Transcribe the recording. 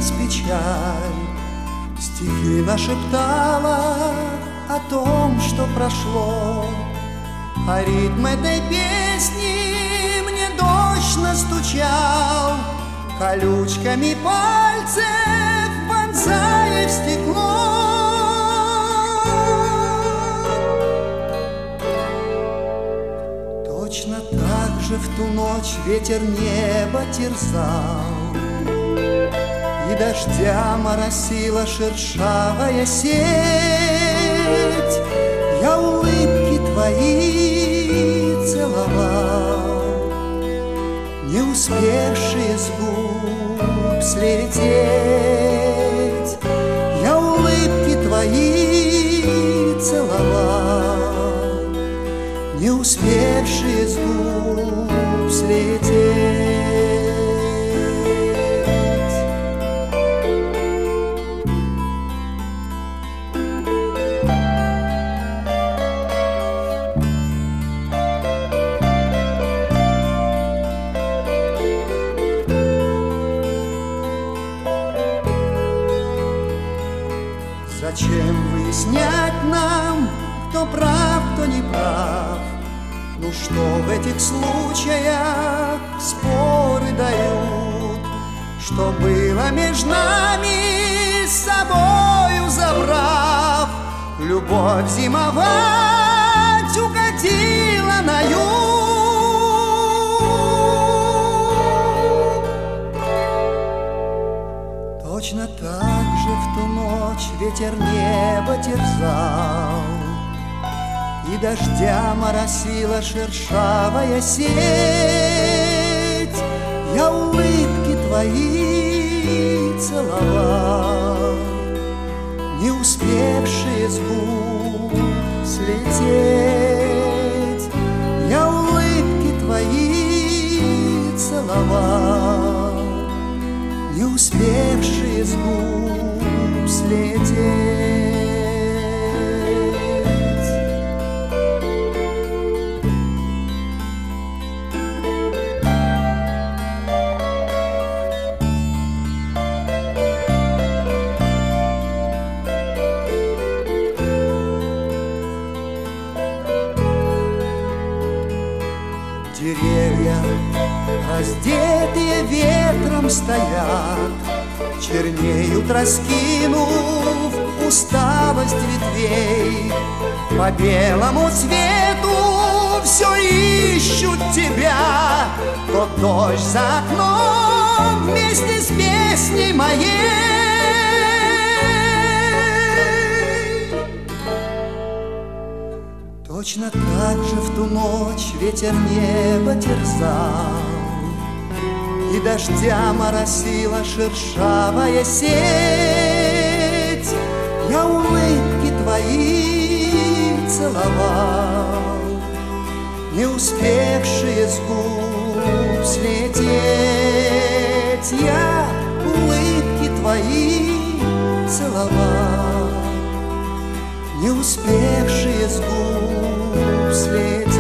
снилась печаль, стихи нашептала о том, что прошло. А ритм этой песни мне дождь настучал, колючками пальцев вонзая в стекло. Точно так же в ту ночь ветер небо терзал, и дождя моросила шершавая сеть. Я улыбки твои целовал, не успевшие с губ слететь. Я улыбки твои целовал, не успевшие с губ слететь. Зачем выяснять нам, кто прав, кто не прав? Ну что в этих случаях споры дают? Что было между нами, с собою забрав? Любовь зимовать угодила на юг. Точно так же в ту ночь ветер небо терзал, и дождя моросила шершавая сеть. Я улыбки твои целовал, не успевшие с губ слететь. Я улыбки твои целовал, не успевшие с губ слететь. Деревья, раздетые ветром, стоят, чернеют, раскинув усталость ветвей. По белому свету все ищут тебя, тот дождь за окном вместе с песней моей. Точно так же в ту ночь ветер небо терзал, и дождя моросила шершавая сеть. Я улыбки твои целовал, не успевшие с губ слететь. Я улыбки твои целовал, не успевшие с губ слететь.